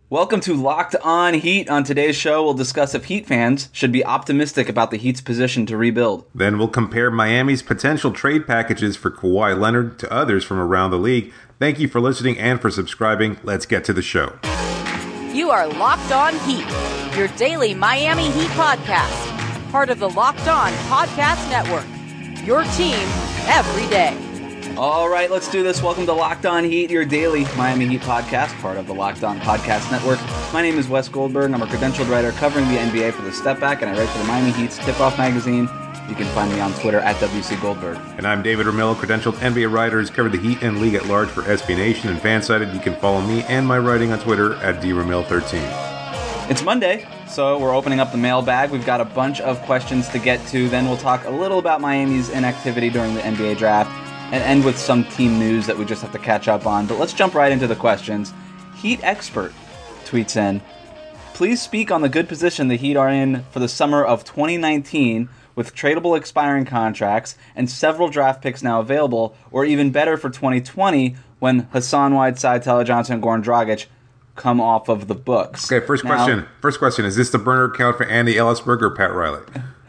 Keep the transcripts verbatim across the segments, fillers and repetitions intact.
Welcome to Locked On Heat. On today's show, we'll discuss if Heat fans should be optimistic about the Heat's position to rebuild. Then we'll compare Miami's potential trade packages for Kawhi Leonard to others from around the league. Thank you for listening and for subscribing. Let's get to the show. You are Locked On Heat, your daily Miami Heat podcast. Part of the Locked On Podcast Network, your team every day. All right, let's do this. Welcome to Locked On Heat, your daily Miami Heat podcast, part of the Locked On Podcast Network. My name is Wes Goldberg. I'm a credentialed writer covering the N B A for The Step Back, and I write for the Miami Heat's Tip-Off magazine. You can find me on Twitter at W C Goldberg. And I'm David Ramil, credentialed N B A writer who's covered the Heat and League at Large for S B Nation and Fansided. You can follow me and my writing on Twitter at D Ramil thirteen. It's Monday, so we're opening up the mailbag. We've got a bunch of questions to get to. Then we'll talk a little about Miami's inactivity during the N B A draft and end with some team news that we just have to catch up on. But let's jump right into the questions. Heat Expert tweets in, please speak on the good position the Heat are in for the summer of twenty nineteen with tradable expiring contracts and several draft picks now available, or even better for twenty twenty when Hassan Whiteside, Tyler Johnson, and Goran Dragic come off of the books. Okay, first now, question. First question, is this the burner account for Andy Ellisberg or Pat Riley?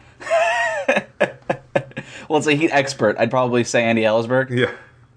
Well, it's a Heat Expert. I'd probably say Andy Ellisberg. Yeah.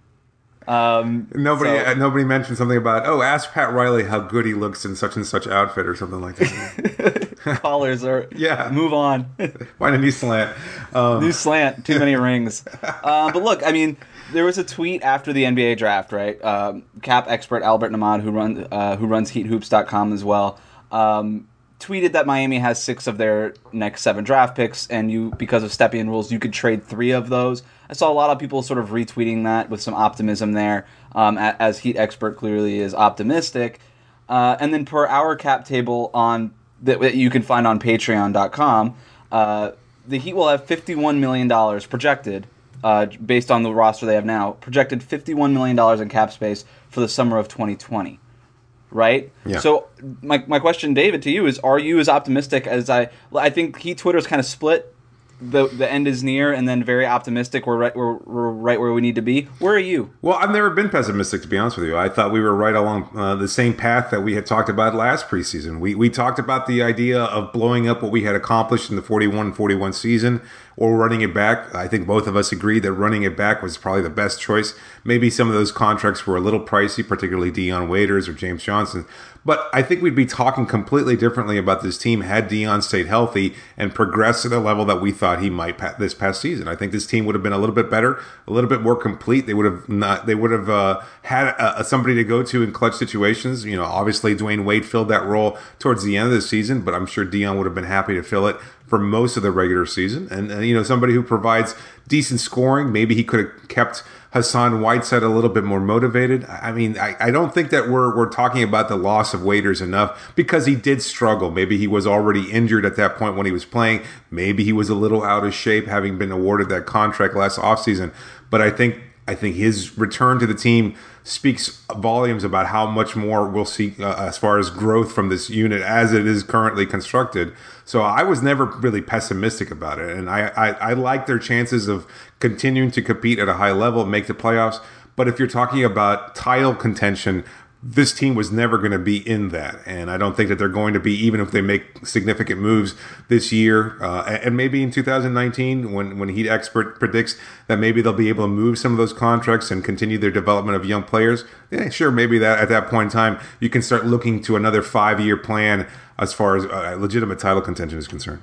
Um, nobody so, uh, nobody mentioned something about, oh, ask Pat Riley how good he looks in such and such outfit or something like that. Callers are, yeah. Move on. Find a new slant. Um, new slant, too many rings. Uh, but look, I mean, there was a tweet after the N B A draft, right? Um, Cap expert Albert Namad, who, run, uh, who runs heat hoops dot com as well, um, tweeted that Miami has six of their next seven draft picks, and you, because of Stepien rules, you could trade three of those. I saw a lot of people sort of retweeting that with some optimism there, um, as Heat Expert clearly is optimistic. Uh, and then per our cap table on that, that you can find on patreon dot com, uh, the Heat will have fifty-one million dollars projected, uh, based on the roster they have now, projected fifty-one million dollars in cap space for the summer of twenty twenty. Right? Yeah. So my my question, David, to you is: are you as optimistic as I? I think Heat Twitter's kind of split. The the end is near, and then very optimistic. We're right. We're, we're right where we need to be. Where are you? Well, I've never been pessimistic, to be honest with you. I thought we were right along uh, the same path that we had talked about last preseason. We we talked about the idea of blowing up what we had accomplished in the forty-one forty-one season, or running it back. I think both of us agreed that running it back was probably the best choice. Maybe some of those contracts were a little pricey, particularly Dion Waiters or James Johnson. But I think we'd be talking completely differently about this team had Dion stayed healthy and progressed to the level that we thought he might this past season. I think this team would have been a little bit better, a little bit more complete. They would have not. They would have uh, had a, somebody to go to in clutch situations. You know, obviously Dwayne Wade filled that role towards the end of the season, but I'm sure Dion would have been happy to fill it for most of the regular season. And, uh, you know, somebody who provides decent scoring. Maybe he could have kept Hassan Whiteside a little bit more motivated. I mean, I, I don't think that we're we're talking about the loss of Waiters enough, because he did struggle. Maybe he was already injured at that point when he was playing. Maybe he was a little out of shape, having been awarded that contract last offseason. But I think I think his return to the team speaks volumes about how much more we'll see uh, as far as growth from this unit as it is currently constructed. So I was never really pessimistic about it. And I, I, I like their chances of continuing to compete at a high level, make the playoffs. But if you're talking about title contention, this team was never going to be in that. And I don't think that they're going to be, even if they make significant moves this year. Uh, and maybe in two thousand nineteen, when, when Heat Expert predicts that maybe they'll be able to move some of those contracts and continue their development of young players. Yeah, sure, maybe that at that point in time, you can start looking to another five-year plan as far as uh, legitimate title contention is concerned.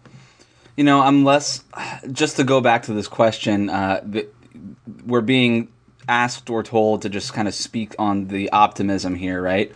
You know, I'm less, just to go back to this question, uh, we're being asked or told to just kind of speak on the optimism here, right?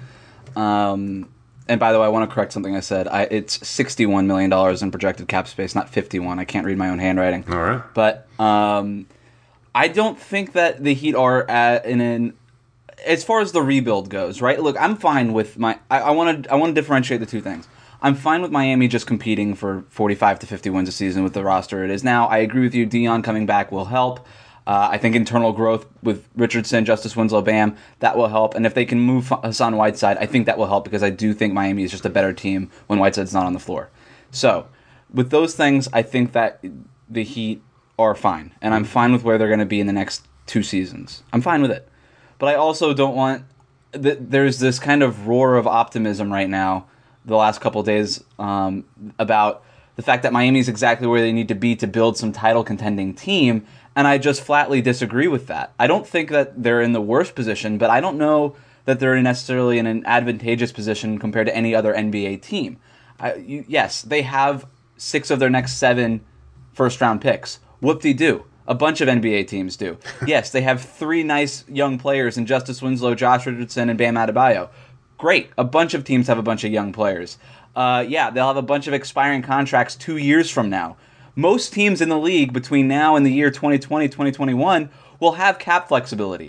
Um, and by the way, I want to correct something I said. I, it's sixty-one million dollars in projected cap space, not fifty-one. I can't read my own handwriting. All right. But um, I don't think that the Heat are at, in an, as far as the rebuild goes, right? Look, I'm fine with my, I want to I want to differentiate the two things. I'm fine with Miami just competing for forty-five to fifty wins a season with the roster it is now. I agree with you. Dion coming back will help. Uh, I think internal growth with Richardson, Justice Winslow, Bam, that will help. And if they can move Hassan Whiteside, I think that will help, because I do think Miami is just a better team when Whiteside's not on the floor. So, with those things, I think that the Heat are fine. And I'm fine with where they're going to be in the next two seasons. I'm fine with it. But I also don't want th- there's this kind of roar of optimism right now, the last couple of days, um, about the fact that Miami's exactly where they need to be to build some title contending team, and I just flatly disagree with that. I don't think that they're in the worst position, but I don't know that they're necessarily in an advantageous position compared to any other N B A team. I, you, yes, they have six of their next seven first-round picks. Whoop-de-doo. A bunch of N B A teams do. Yes, they have three nice young players in Justice Winslow, Josh Richardson, and Bam Adebayo. Great. A bunch of teams have a bunch of young players. Uh, yeah, they'll have a bunch of expiring contracts two years from now. Most teams in the league between now and the year twenty twenty, twenty twenty-one will have cap flexibility.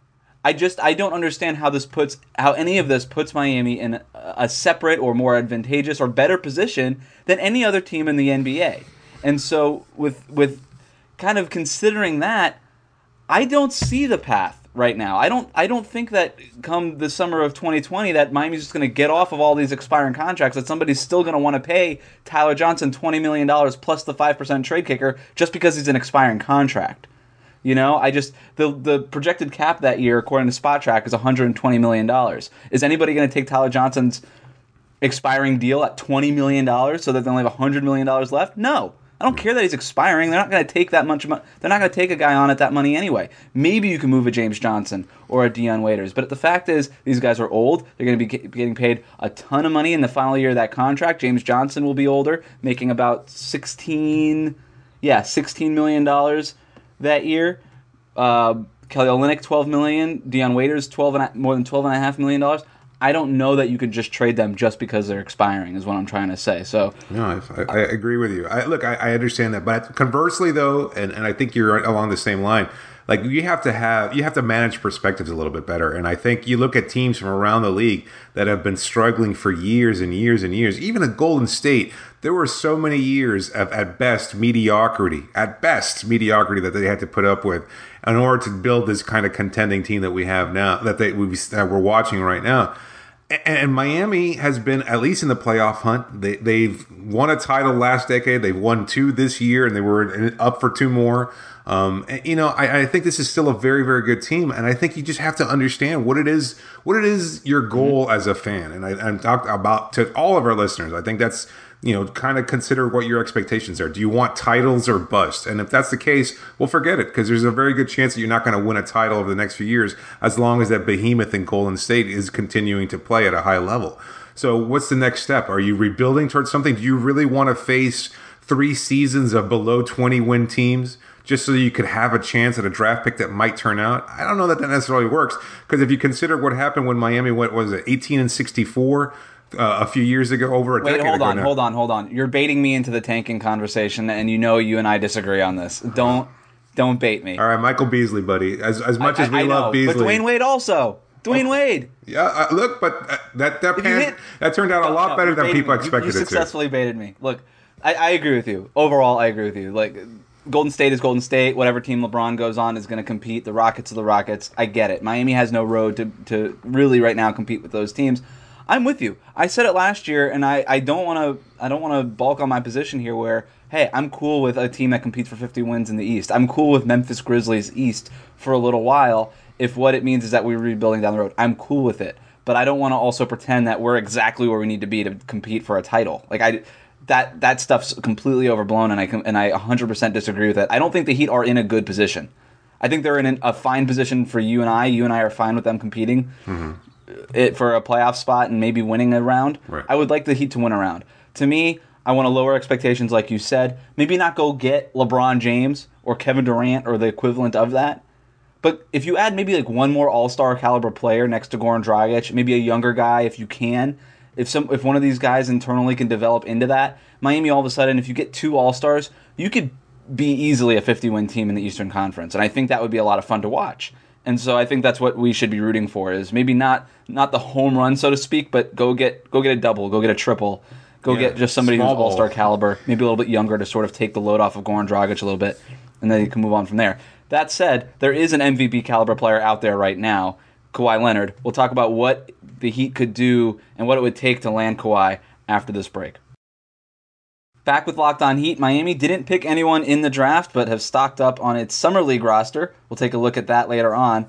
I just I don't understand how this puts how any of this puts Miami in a separate or more advantageous or better position than any other team in the N B A. And so with with kind of considering that, I don't see the path right now. I don't I don't think that come the summer of twenty twenty that Miami's just going to get off of all these expiring contracts, that somebody's still going to want to pay Tyler Johnson twenty million dollars plus the five percent trade kicker just because he's an expiring contract. You know, I just the the projected cap that year, according to Spot Track, is one hundred twenty million dollars. Is anybody going to take Tyler Johnson's expiring deal at twenty million dollars so that they only have one hundred million dollars left? No. I don't care that he's expiring. They're not going to take that much money. They're not going to take a guy on at that money anyway. Maybe you can move a James Johnson or a Dion Waiters. But the fact is, these guys are old. They're going to be getting paid a ton of money in the final year of that contract. James Johnson will be older, making about sixteen, yeah, sixteen million dollars that year. Uh, Kelly Olynyk, twelve million dollars. Dion Waiters, twelve and, more than twelve point five million dollars. I don't know that you could just trade them just because they're expiring, is what I'm trying to say. So, no, I, I agree with you. I, look, I, I understand that, but conversely, though, and, and I think you're along the same line. Like you have to have you have to manage perspectives a little bit better. And I think you look at teams from around the league that have been struggling for years and years and years. Even at Golden State, there were so many years of at best mediocrity, at best mediocrity that they had to put up with in order to build this kind of contending team that we have now, that they we that we're watching right now. And Miami has been at least in the playoff hunt. They, they've won a title last decade. They've won two this year, and they were up for two more. Um, and, you know, I, I think this is still a very, very good team, and I think you just have to understand what it is. What it is your goal mm-hmm. as a fan, and I, I'm talking about to all of our listeners. I think that's, you know, kind of consider what your expectations are. Do you want titles or bust? And if that's the case, well, forget it, because there's a very good chance that you're not going to win a title over the next few years as long as that behemoth in Golden State is continuing to play at a high level. So what's the next step? Are you rebuilding towards something? Do you really want to face three seasons of below twenty-win teams just so you could have a chance at a draft pick that might turn out? I don't know that that necessarily works, because if you consider what happened when Miami went, what was it, eighteen and sixty-four Uh, a few years ago, over a Wait, decade hold ago on, now. hold on, hold on. You're baiting me into the tanking conversation, and you know you and I disagree on this. Don't, don't bait me. All right, Michael Beasley, buddy. As as much I, as we I love know, Beasley, but Dwayne Wade also. Dwayne Oh. Wade. Yeah, uh, look, but uh, that that If you pan, hit- that turned out a No, lot no, better you than baited people me. You- expected you it to. successfully baited me. Look, I, I agree with you. Overall, I agree with you. Like, Golden State is Golden State. Whatever team LeBron goes on is going to compete. The Rockets are the Rockets. I get it. Miami has no road to to really right now compete with those teams. I'm with you. I said it last year, and I, I don't want to I don't want to bulk on my position here. Where hey, I'm cool with a team that competes for fifty wins in the East. I'm cool with Memphis Grizzlies East for a little while. If what it means is that we're rebuilding down the road, I'm cool with it. But I don't want to also pretend that we're exactly where we need to be to compete for a title. Like I, that that stuff's completely overblown, and I and I one hundred percent disagree with it. I don't think the Heat are in a good position. I think they're in an, a fine position for you and I. You and I are fine with them competing. Mm-hmm. It for a playoff spot and maybe winning a round. Right. I would like the Heat to win a round. To me, I want to lower expectations, like you said. Maybe not go get LeBron James or Kevin Durant or the equivalent of that. But if you add maybe like one more All-Star caliber player next to Goran Dragic, maybe a younger guy if you can, if some if one of these guys internally can develop into that, Miami all of a sudden, if you get two All-Stars, you could be easily a fifty-win team in the Eastern Conference. And I think that would be a lot of fun to watch. And so I think that's what we should be rooting for, is maybe not not the home run, so to speak, but go get go get a double, go get a triple, go Yeah, get just somebody who's small ball. all-star caliber, maybe a little bit younger to sort of take the load off of Goran Dragic a little bit, and then you can move on from there. That said, there is an M V P caliber player out there right now, Kawhi Leonard. We'll talk about what the Heat could do and what it would take to land Kawhi after this break. Back with Locked On Heat, Miami didn't pick anyone in the draft, but have stocked up on its Summer League roster. We'll take a look at that later on.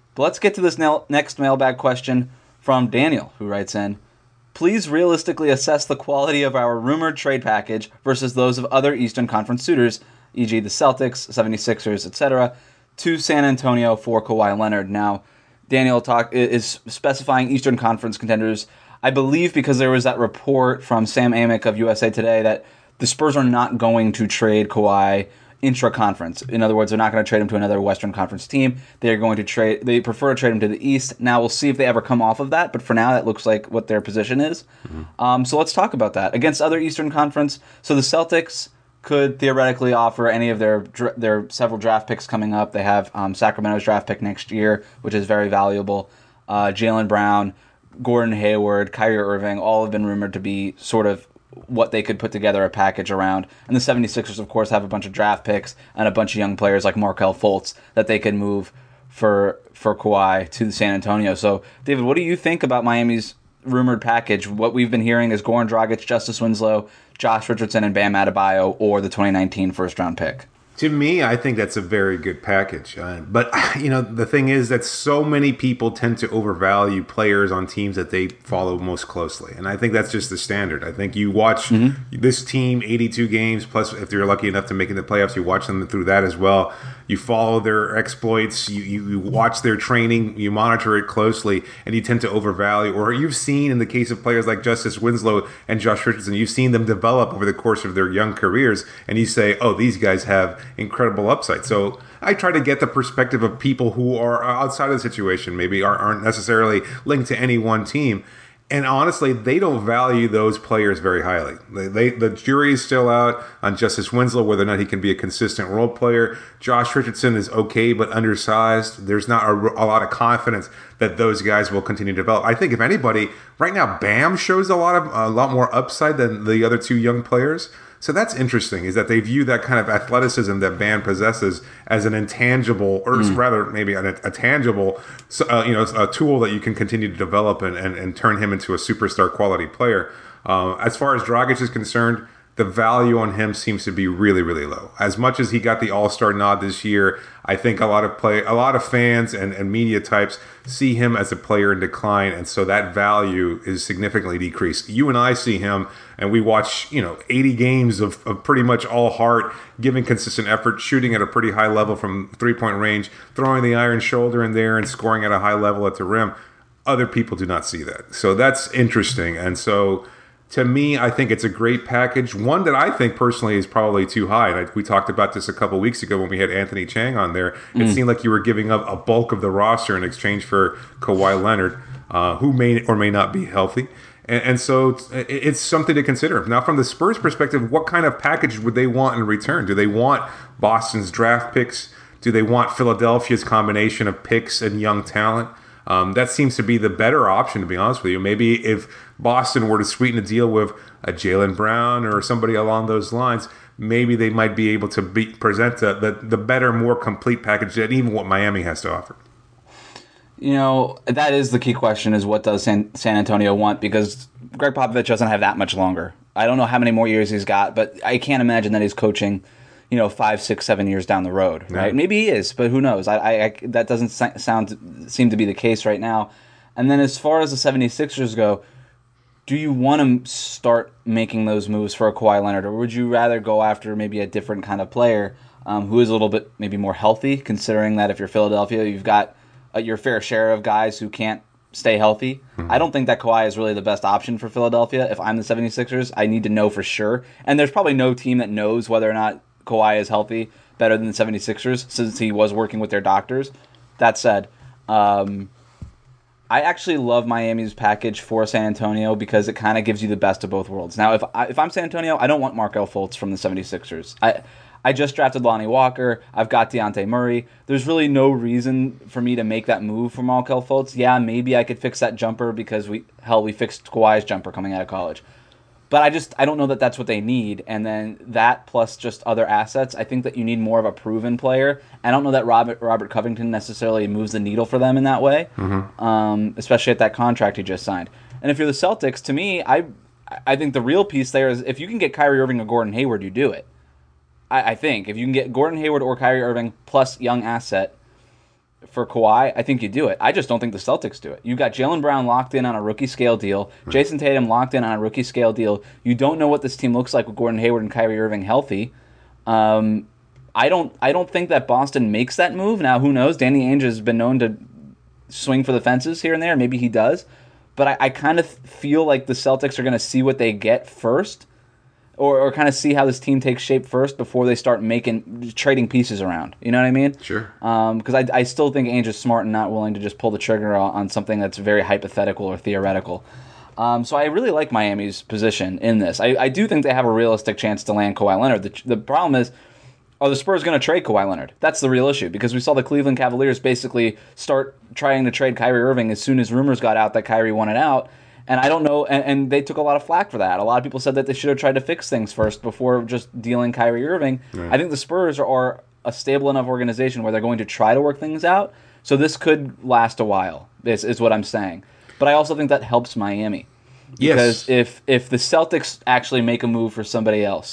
But let's get to this now- next mailbag question from Daniel, who writes in, please realistically assess the quality of our rumored trade package versus those of other Eastern Conference suitors, for example the Celtics, seventy-sixers, et cetera, to San Antonio for Kawhi Leonard. Now, Daniel talk is specifying Eastern Conference contenders, I believe, because there was that report from Sam Amick of U S A Today that the Spurs are not going to trade Kawhi intra-conference. In other words, they're not going to trade him to another Western Conference team. They're going to trade. They prefer to trade him to the East. Now, we'll see if they ever come off of that, but for now, that looks like what their position is. Mm-hmm. Um, so let's talk about that. Against other Eastern Conference, so the Celtics could theoretically offer any of their their several draft picks coming up. They have um, Sacramento's draft pick next year, which is very valuable. Uh, Jaylen Brown, Gordon Hayward, Kyrie Irving, all have been rumored to be sort of what they could put together a package around. And the seventy-sixers, of course, have a bunch of draft picks and a bunch of young players like Markelle Fultz that they could move for for Kawhi to San Antonio. So, David, what do you think about Miami's rumored package? What we've been hearing is Goran Dragic, Justice Winslow, Josh Richardson, and Bam Adebayo, or the twenty nineteen first-round pick. To me, I think that's a very good package. Uh, but, you know, the thing is that so many people tend to overvalue players on teams that they follow most closely. And I think that's just the standard. I think you watch mm-hmm. this team eighty-two games, plus if you're lucky enough to make it in the playoffs, you watch them through that as well. You follow their exploits, you, you, you watch their training, you monitor it closely, and you tend to overvalue. Or you've seen, in the case of players like Justice Winslow and Josh Richardson, you've seen them develop over the course of their young careers, and you say, oh, these guys have incredible upside. So I try to get the perspective of people who are outside of the situation, maybe aren't necessarily linked to any one team. And honestly, they don't value those players very highly. They, they, the jury is still out on Justice Winslow, whether or not he can be a consistent role player. Josh Richardson is okay, but undersized. There's not a, a lot of confidence that those guys will continue to develop. I think if anybody, right now, Bam shows a lot of a lot more upside than the other two young players. So that's interesting, is that they view that kind of athleticism that Bam possesses as an intangible, or mm. rather maybe a, a tangible, uh, you know, a tool that you can continue to develop and, and, and turn him into a superstar quality player. Uh, as far as Dragic is concerned, the value on him seems to be really, really low. As much as he got the All-Star nod this year, I think a lot of play, a lot of fans and, and media types see him as a player in decline, and so that value is significantly decreased. You and I see him, and we watch, you know, eighty games of, of pretty much all heart, giving consistent effort, shooting at a pretty high level from three-point range, throwing the iron shoulder in there, and scoring at a high level at the rim. Other people do not see that, so that's interesting, and so. To me, I think it's a great package. One that I think personally is probably too high. And I, we talked about this a couple of weeks ago when we had Anthony Chang on there. It mm. seemed like you were giving up a bulk of the roster in exchange for Kawhi Leonard, uh, who may or may not be healthy. And, and so it's something to consider. Now, from the Spurs' perspective, what kind of package would they want in return? Do they want Boston's draft picks? Do they want Philadelphia's combination of picks and young talent? Um, that seems to be the better option, to be honest with you. Maybe if Boston were to sweeten a deal with a Jaylen Brown or somebody along those lines, maybe they might be able to be, present the, the, the better, more complete package than even what Miami has to offer. You know, that is the key question, is what does San, San Antonio want? Because Greg Popovich doesn't have that much longer. I don't know how many more years he's got, but I can't imagine that he's coaching, you know, five, six, seven years down the road, right? Yeah. Maybe he is, but who knows? I, I, I that doesn't sound seem to be the case right now. And then as far as the seventy-sixers go, do you want to start making those moves for a Kawhi Leonard, or would you rather go after maybe a different kind of player um, who is a little bit maybe more healthy, considering that if you're Philadelphia, you've got uh, your fair share of guys who can't stay healthy? Mm-hmm. I don't think that Kawhi is really the best option for Philadelphia. If I'm the seventy-sixers, I need to know for sure. And there's probably no team that knows whether or not Kawhi is healthy better than the seventy-sixers, since he was working with their doctors. That said, um, I actually love Miami's package for San Antonio because it kind of gives you the best of both worlds. Now, if, I, if I'm San Antonio, I don't want Markelle Fultz from the seventy-sixers. I I just drafted Lonnie Walker. I've got Dejounte Murray. There's really no reason for me to make that move for Markelle Fultz. Yeah, maybe I could fix that jumper because, we hell, we fixed Kawhi's jumper coming out of college. But I just I don't know that that's what they need. And then that plus just other assets, I think that you need more of a proven player. I don't know that Robert Robert Covington necessarily moves the needle for them in that way, mm-hmm. um, especially at that contract he just signed. And if you're the Celtics, to me, I I think the real piece there is if you can get Kyrie Irving or Gordon Hayward, you do it. I, I think if you can get Gordon Hayward or Kyrie Irving plus young asset, for Kawhi, I think you do it. I just don't think the Celtics do it. You got Jaylen Brown locked in on a rookie scale deal. Right. Jason Tatum locked in on a rookie scale deal. You don't know what this team looks like with Gordon Hayward and Kyrie Irving healthy. Um, I don't. I don't think that Boston makes that move. Now, who knows? Danny Ainge has been known to swing for the fences here and there. Maybe he does. But I, I kind of feel like the Celtics are going to see what they get first, or, or kind of see how this team takes shape first before they start making trading pieces around. You know what I mean? Sure. Because um, I, I still think Ainge is smart and not willing to just pull the trigger on, on something that's very hypothetical or theoretical. Um, so I really like Miami's position in this. I, I do think they have a realistic chance to land Kawhi Leonard. The, the problem is, are the Spurs going to trade Kawhi Leonard? That's the real issue, because we saw the Cleveland Cavaliers basically start trying to trade Kyrie Irving as soon as rumors got out that Kyrie wanted out. And I don't know, and, and they took a lot of flack for that. A lot of people said that they should have tried to fix things first before just dealing Kyrie Irving. Right. I think the Spurs are, are a stable enough organization where they're going to try to work things out. So this could last a while, is, is what I'm saying. But I also think that helps Miami. Because yes. if if the Celtics actually make a move for somebody else,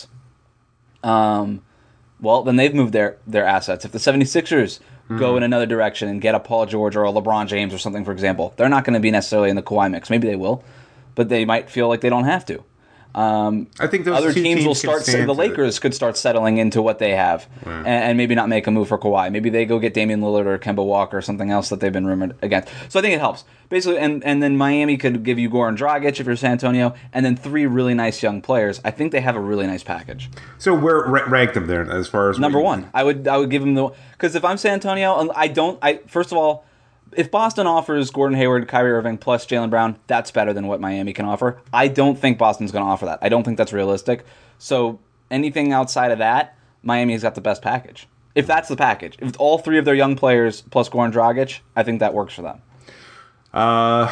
um, well, then they've moved their, their assets. If the 76ers mm-hmm. go in another direction and get a Paul George or a LeBron James or something, for example, they're not going to be necessarily in the Kawhi mix. Maybe they will, but they might feel like they don't have to. Um, I think those other two teams, teams will start. The Lakers it. could start settling into what they have, right. and, and maybe not make a move for Kawhi. Maybe they go get Damian Lillard or Kemba Walker or something else that they've been rumored against. So I think it helps basically. And, and then Miami could give you Goran Dragic if you're San Antonio, and then three really nice young players. I think they have a really nice package. So where rank them there as far as number one? I would I would give them the because if I'm San Antonio, I don't. I first of all. If Boston offers Gordon Hayward, Kyrie Irving, plus Jaylen Brown, that's better than what Miami can offer. I don't think Boston's going to offer that. I don't think that's realistic. So anything outside of that, Miami's got the best package. If that's the package. If all three of their young players plus Goran Dragic, I think that works for them. Uh,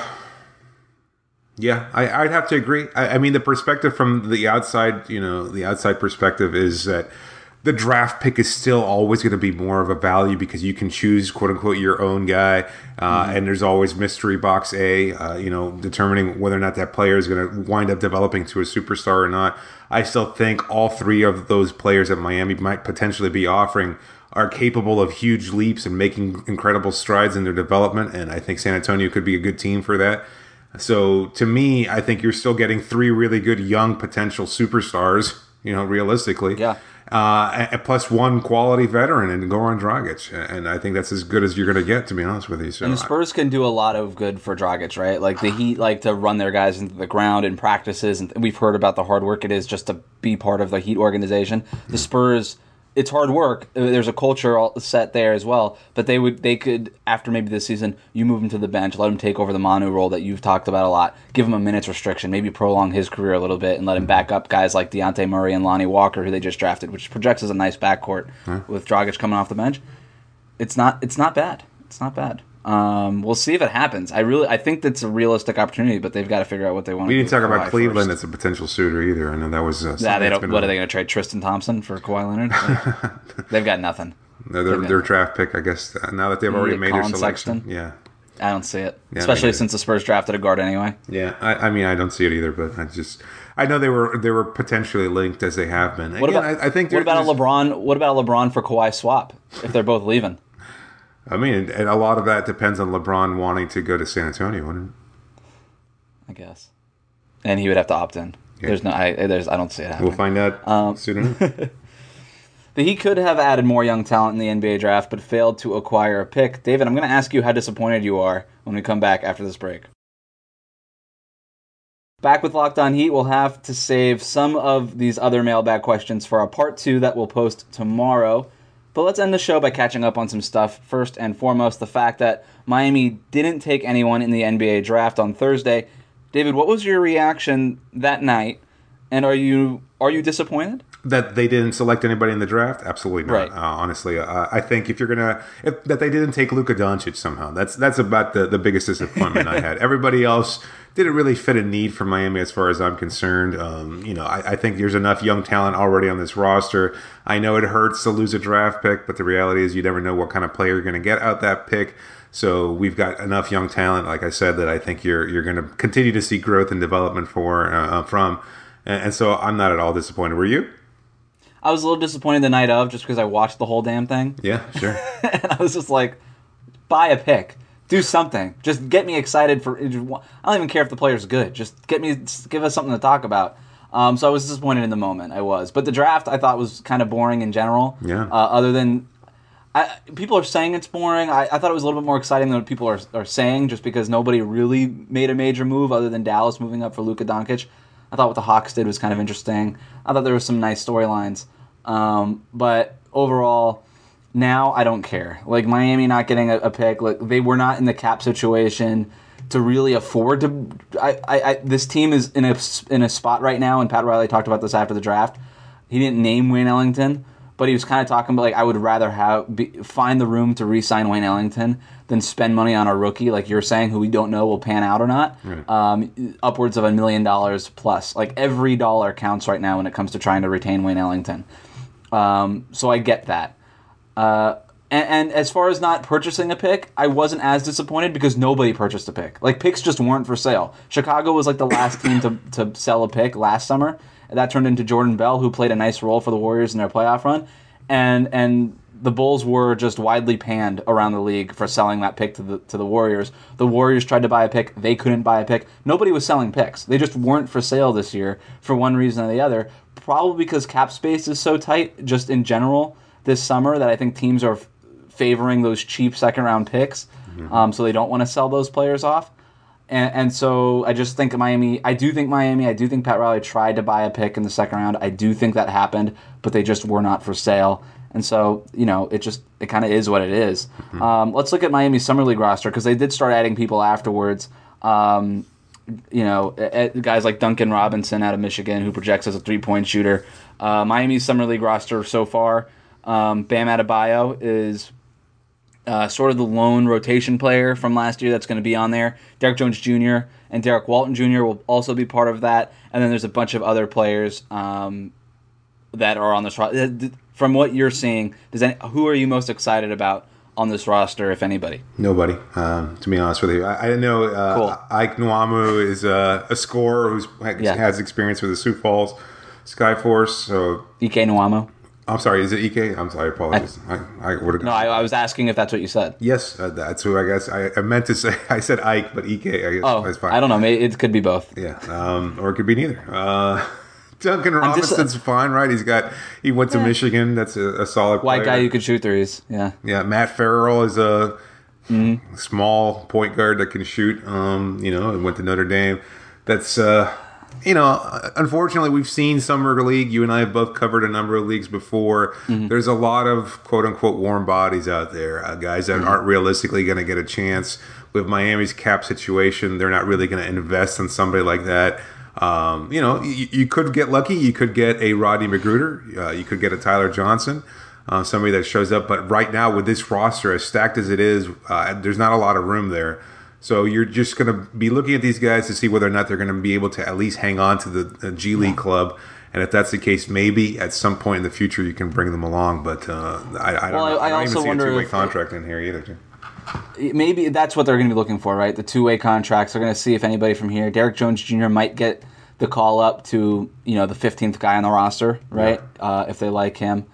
yeah, I, I'd have to agree. I, I mean, the perspective from the outside, you know, the outside perspective is that the draft pick is still always going to be more of a value because you can choose, quote unquote, your own guy. Uh, mm-hmm. And there's always mystery box A, uh, you know, determining whether or not that player is going to wind up developing to a superstar or not. I still think all three of those players that Miami might potentially be offering are capable of huge leaps and making incredible strides in their development. And I think San Antonio could be a good team for that. So to me, I think you're still getting three really good young potential superstars, you know, realistically. Yeah. Uh, and plus one quality veteran and Goran Dragic, and I think that's as good as you're going to get, to be honest with you. So and the Spurs can do a lot of good for Dragic, right? Like the Heat like to run their guys into the ground in practices, and we've heard about the hard work it is just to be part of the Heat organization. The Spurs, it's hard work. There's a culture all set there as well, but they would they could after maybe this season you move him to the bench, let him take over the Manu role that you've talked about a lot, give him a minutes restriction, maybe prolong his career a little bit, and let him back up guys like Dejounte Murray and Lonnie Walker, who they just drafted, which projects as a nice backcourt huh? with Dragic coming off the bench. It's not it's not bad. It's not bad. Um, we'll see if it happens. I really, I think that's a realistic opportunity, but they've got to figure out what they want. We to didn't talk about Cleveland first. as a potential suitor either. I know that was. Uh, yeah, they don't. What a, are they going to trade Tristan Thompson for Kawhi Leonard? Like, they've got nothing. No, their, their draft pick, I guess. Now that they've already made Colin their selection, Sexton? yeah. I don't see it, yeah, especially since the Spurs drafted a guard anyway. Yeah, I, I mean, I don't see it either, but I just, I know they were they were potentially linked as they have been. What Again, about? I, I think what about a LeBron? What about a LeBron for Kawhi swap if they're both leaving? I mean, and a lot of that depends on LeBron wanting to go to San Antonio, wouldn't it? I guess, and he would have to opt in. Yeah. There's no, I, there's, I don't see it happening. We'll find out um, soon enough. The Heat could have added more young talent in the N B A draft, but failed to acquire a pick. David, I'm going to ask you how disappointed you are when we come back after this break. Back with Locked On Heat, we'll have to save some of these other mailbag questions for our part two that we'll post tomorrow. But let's end the show by catching up on some stuff. First and foremost, the fact that Miami didn't take anyone in the N B A draft on Thursday. David, what was your reaction that night? And are you are you disappointed? That they didn't select anybody in the draft? Absolutely not. Right. Uh, honestly, uh, I think if you're gonna if, that they didn't take Luka Doncic somehow. That's that's about the, the biggest disappointment I had. Everybody else didn't really fit a need for Miami as far as I'm concerned. Um, you know, I, I think there's enough young talent already on this roster. I know it hurts to lose a draft pick, but the reality is you never know what kind of player you're going to get out that pick. So we've got enough young talent, like I said, that I think you're you're going to continue to see growth and development for uh, from. And, and so I'm not at all disappointed. Were you? I was a little disappointed the night of, just because I watched the whole damn thing. Yeah, sure. And I was just like, buy a pick. Do something. Just get me excited for. I don't even care if the player's good. Just get me, just give us something to talk about. Um, so I was disappointed in the moment. I was, but the draft I thought was kind of boring in general. Yeah. Uh, other than, I, people are saying it's boring. I, I thought it was a little bit more exciting than what people are are saying, just because nobody really made a major move other than Dallas moving up for Luka Doncic. I thought what the Hawks did was kind of interesting. I thought there were some nice storylines, um, but overall. Now I don't care. Like Miami not getting a, a pick, like they were not in the cap situation to really afford to. I, I, I this team is in a in a spot right now, and Pat Riley talked about this after the draft. He didn't name Wayne Ellington, but he was kind of talking about like I would rather have be, find the room to re-sign Wayne Ellington than spend money on a rookie like you're saying who we don't know will pan out or not. Right. Um, upwards of a million dollars plus. Like every dollar counts right now when it comes to trying to retain Wayne Ellington. Um, so I get that. Uh, and, and as far as not purchasing a pick, I wasn't as disappointed because nobody purchased a pick. Like, picks just weren't for sale. Chicago was like the last team to, to sell a pick last summer. And that turned into Jordan Bell, who played a nice role for the Warriors in their playoff run. And and the Bulls were just widely panned around the league for selling that pick to the to the Warriors. The Warriors tried to buy a pick. They couldn't buy a pick. Nobody was selling picks. They just weren't for sale this year for one reason or the other. Probably because cap space is so tight just in general this summer that I think teams are f- favoring those cheap second-round picks, mm-hmm. um, so they don't want to sell those players off. And, and so I just think Miami, I do think Miami, I do think Pat Riley tried to buy a pick in the second round. I do think that happened, but they just were not for sale. And so, you know, it just, it kind of is what it is. Mm-hmm. Um, let's look at Miami's Summer League roster, because they did start adding people afterwards. Um, you know, guys like Duncan Robinson out of Michigan, who projects as a three-point shooter. Uh, Miami's Summer League roster so far, Um, Bam Adebayo is uh, sort of the lone rotation player from last year that's going to be on there. Derek Jones Junior and Derek Walton Junior will also be part of that. And then there's a bunch of other players um, that are on this roster. From what you're seeing, does any, who are you most excited about on this roster, if anybody? Nobody, um, to be honest with you. I, I know uh, cool. Ike Nwamu is uh, a scorer who yeah. has experience with the Sioux Falls Skyforce. So Ike Nwamu. I'm sorry, is it Ike? I'm sorry, I apologize. I, I, would have. No, I, I was asking if that's what you said. Yes, uh, that's who I guess. I, I meant to say, I said Ike, but Ike, I guess. Oh, that's fine. I don't know. Maybe it could be both. Yeah, um, or it could be neither. Uh, Duncan just- Robinson's fine, right? He's got, he went to Yeah. Michigan. That's a, a solid player. White guy who could shoot threes. Yeah. Yeah, Matt Farrell is a Mm-hmm. small point guard that can shoot. Um, you know, and went to Notre Dame. That's, uh, you know, unfortunately, we've seen Summer League. You and I have both covered a number of leagues before. Mm-hmm. There's a lot of quote-unquote warm bodies out there, uh, guys that mm-hmm. aren't realistically going to get a chance. With Miami's cap situation, they're not really going to invest in somebody like that. Um, you know, you, you could get lucky. You could get a Rodney Magruder. Uh, you could get a Tyler Johnson, uh, somebody that shows up. But right now, with this roster, as stacked as it is, uh, there's not a lot of room there. So you're just going to be looking at these guys to see whether or not they're going to be able to at least hang on to the, the G League club. And if that's the case, maybe at some point in the future you can bring them along. But uh, I, I don't, Well, know. I I don't also even see a wonder two-way if- contract in here either. Jim. Maybe that's what they're going to be looking for, right? The two-way contracts. They're going to see if anybody from here. Derek Jones Junior might get the call up to, you know, the fifteenth guy on the roster, right? Yeah. Uh, if they like him.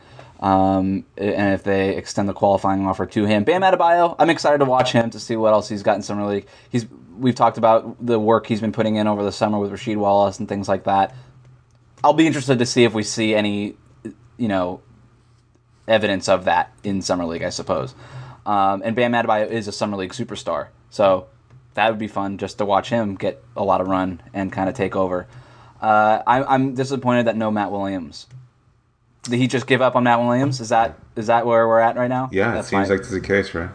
Um, and if they extend the qualifying offer to him. Bam Adebayo, I'm excited to watch him to see what else he's got in Summer League. He's We've talked about the work he's been putting in over the summer with Rasheed Wallace and things like that. I'll be interested to see if we see any, you know, evidence of that in Summer League, I suppose. Um, and Bam Adebayo is a Summer League superstar. So that would be fun just to watch him get a lot of run and kind of take over. Uh, I, I'm disappointed that no Matt Williams. Did he just give up on Matt Williams? Is that is that where we're at right now? Yeah, That's it seems my, like that's the case, right?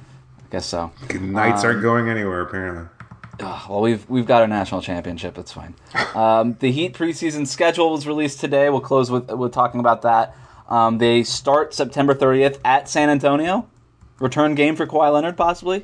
I guess so. Knights Um, aren't going anywhere, apparently. Uh, well, we've we've got a national championship. That's fine. Um, the Heat preseason schedule was released today. We'll close with with talking about that. Um, they start September thirtieth at San Antonio. Return game for Kawhi Leonard, possibly.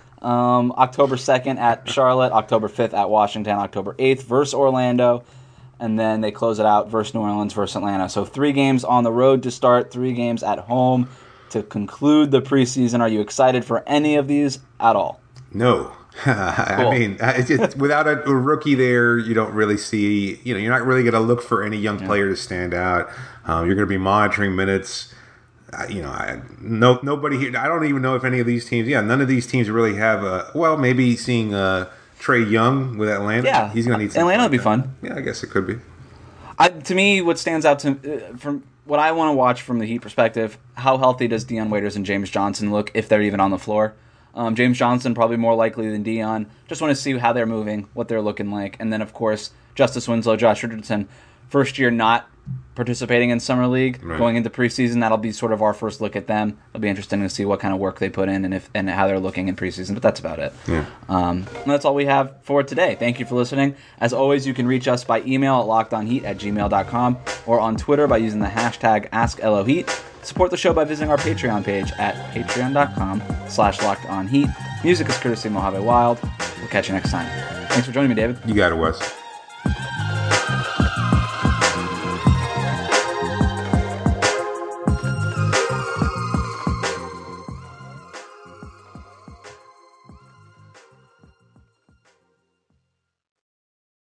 Um, October second at Charlotte. October fifth at Washington. October eighth versus Orlando. And then they close it out versus New Orleans versus Atlanta. So three games on the road to start, three games at home to conclude the preseason. Are you excited for any of these at all? No. I Cool. mean, it's just, without a, a rookie there, you don't really see, you know, you're not really going to look for any young player to stand out. Um, you're going to be monitoring minutes. I, you know, I, no nobody here. I don't even know if any of these teams. Yeah, none of these teams really have a. Well, maybe seeing uh, Trae Young with Atlanta. Yeah, he's going to need some Atlanta would be content. fun. Yeah, I guess it could be. I, to me, what stands out to uh, from what I want to watch from the Heat perspective, how healthy does Dion Waiters and James Johnson look if they're even on the floor? Um, James Johnson probably more likely than Dion. Just want to see how they're moving, what they're looking like, and then of course Justice Winslow, Josh Richardson, first year not participating in summer league, right. going into preseason. That'll be sort of our first look at them. It'll be interesting to see what kind of work they put in and if and how they're looking in preseason. But that's about it. Yeah. Um, and that's all we have for today. Thank you for listening. As always, you can reach us by email at lockedonheat at gmail dot com or on Twitter by using the hashtag AskLOHeat. Support the show by visiting our Patreon page at patreon dot com slash lockedonheat. Music is courtesy of Mojave Wild. We'll catch you next time. Thanks for joining me, David. You got it, Wes.